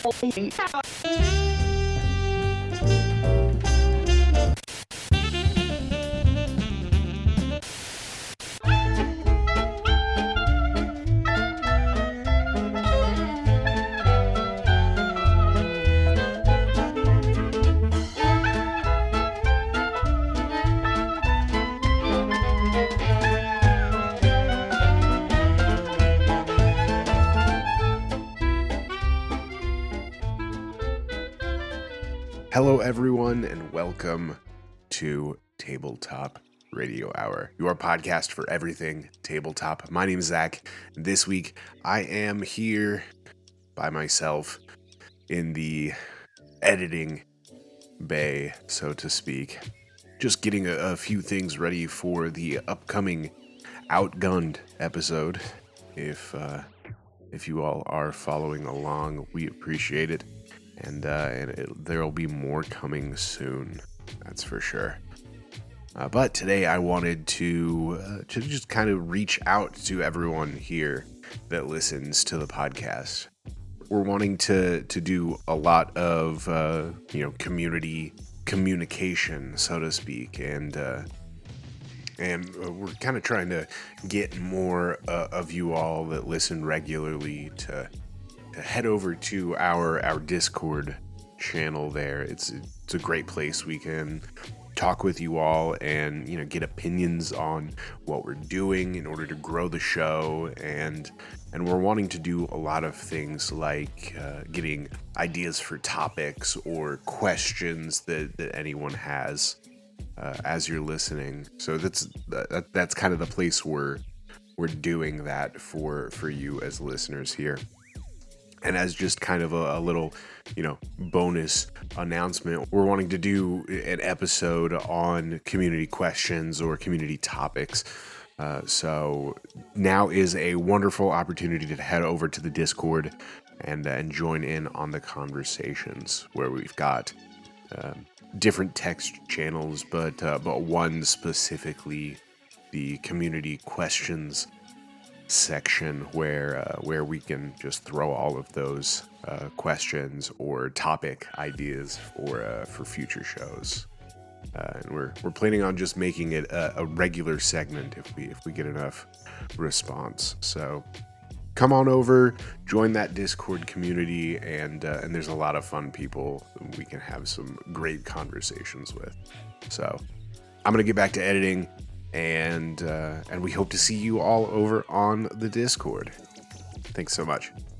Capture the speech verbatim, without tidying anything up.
Hello, everyone, and welcome to Tabletop Radio Hour, your podcast for everything tabletop. My name is Zach, and this week I am here by myself in the editing bay, so to speak, just getting a, a few things ready for the upcoming Outgunned episode. If uh, if you all are following along, we appreciate it. And, uh, and it, there will be more coming soon, that's for sure. Uh, but today I wanted to, uh, to just kind of reach out to everyone here that listens to the podcast. We're wanting to, to do a lot of, uh, you know, community communication, so to speak, and uh, and uh, we're kind of trying to get more uh, of you all that listen regularly to. Head over to our our Discord channel there. It's it's a great place. We can talk with you all and, you know, get opinions on what we're doing in order to grow the show, and and we're wanting to do a lot of things like uh, getting ideas for topics or questions that, that anyone has uh, as you're listening. So that's that, that's kind of the place where we're doing that for for you as listeners here. And as just kind of a, a little, you know, bonus announcement, we're wanting to do an episode on community questions or community topics. Uh, so now is a wonderful opportunity to head over to the Discord and, uh, and join in on the conversations, where we've got uh, different text channels, but uh, but one specifically, the community questions section, where uh, where we can just throw all of those uh, questions or topic ideas for uh, for future shows, uh, and we're we're planning on just making it a, a regular segment if we if we get enough response. So come on over, join that Discord community, and uh, and there's a lot of fun people we can have some great conversations with. So I'm gonna get back to editing. And uh, and we hope to see you all over on the Discord. Thanks so much.